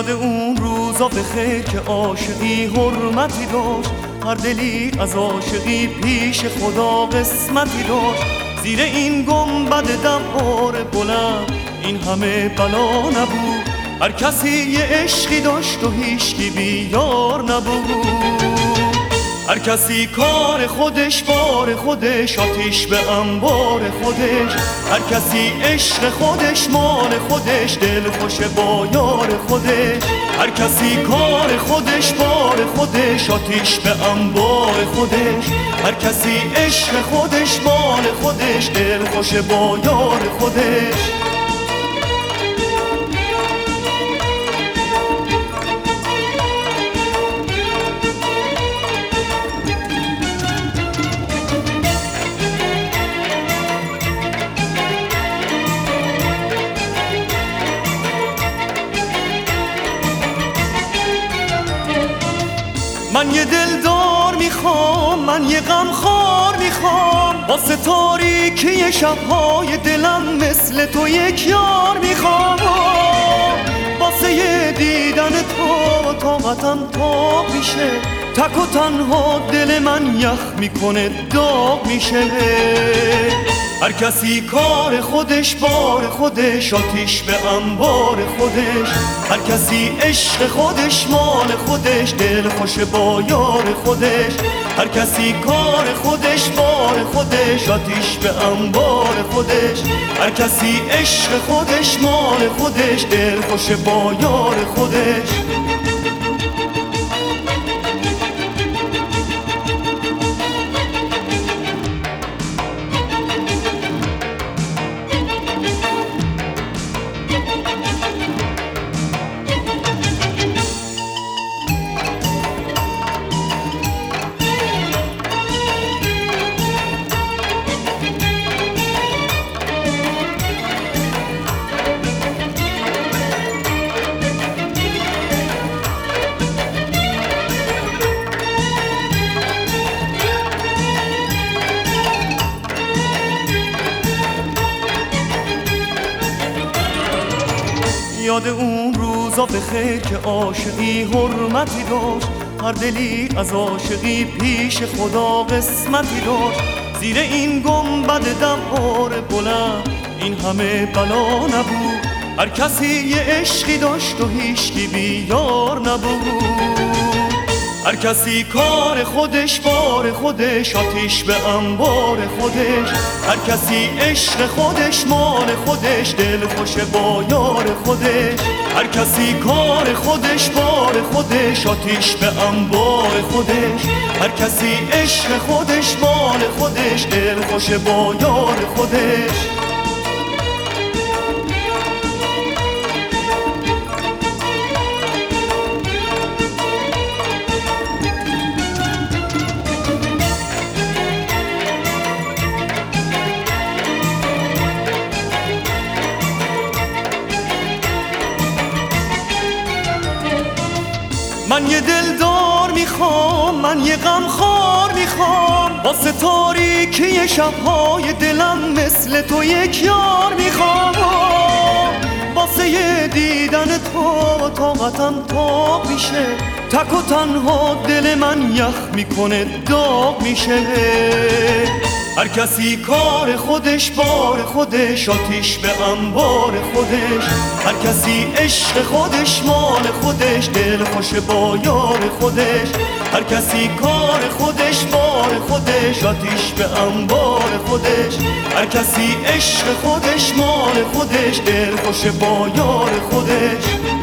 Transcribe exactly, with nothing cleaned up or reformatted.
یاد اون روزا بخیر که عاشقی حرمتی داشت، هر دلی از عاشقی پیش خدا قسمتی داشت. زیر این گنبد دوار بلند این همه بلا نبود، هر کسی یه عشقی داشت و هیچکی بیار نبود. هر کسی کار خودش بار خودش، آتیش به انبار خودش. هر کسی عشق خودش مال خودش، دل خوش با یار خودش. هر کسی کار خودش بار خودش، آتیش به انبار خودش. هر کسی عشق خودش مال خودش، دل خوش با یار خودش. من یه دلدار میخوام، من یه غمخوار میخوام، واسه تاریکی شبهای دلم مثل تو یک یار میخوام. واسه یه دیدن تو طاقتم تاق میشه، تک و تنها دل من یخ میکنه داغ میشه. هر کسی کار خودش بار خودش، آتیش به انبار خودش. هر کسی عشق خودش مال خودش، دل خوش با یار خودش. هر کسی کار خودش بار خودش، آتیش به انبار خودش. هر کسی عشق خودش مال خودش، دل خوش با یار خودش. یاد اون روزا بخیر که عاشقی حرمتی داشت، هر دلی از عاشقی پیش خدا قسمتی داشت. زیر این گنبد دوار بلند این همه بلا نبود، هر کسی یه عشقی داشت و هیچکی بیار نبود. هر کسی کار خودش بار خودش، آتیش به انبار خودش. هر کسی عشق خودش مال خودش، دل خوش با یار خودش. هر کسی کار خودش بار خودش، آتیش به انبار خودش. هر کسی عشق خودش مال خودش، دل خوش با یار خودش. من یه دلدار میخوام، من یه غمخوار میخوام، واسه تاریکی شبهای دلم مثل تو یک یار میخوام. واسه یه دیدن تو طاقتم تاق میشه، تک و تنها دل من یخ میکنه داغ میشه. هر کسی کار خودش بار خودش، آتیش به انبار خودش. هر کسی عشق خودش مال خودش، دل خوش با یار خودش. هر کسی کار خودش بار خودش، آتیش به انبار خودش. هر کسی عشق خودش مال خودش، دل خوش با یار خودش.